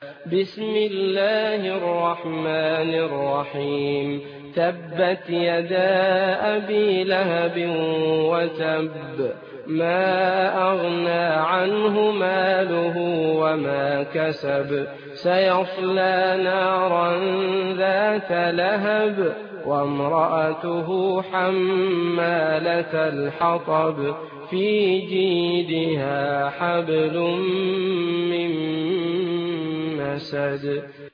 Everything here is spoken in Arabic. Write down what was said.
بسم الله الرحمن الرحيم تبت يدا أبي لهب وتب ما أغنى عنه ماله وما كسب سيصلى نارا ذات لهب وامرأته حمالة الحطب في جيدها حبل من مسد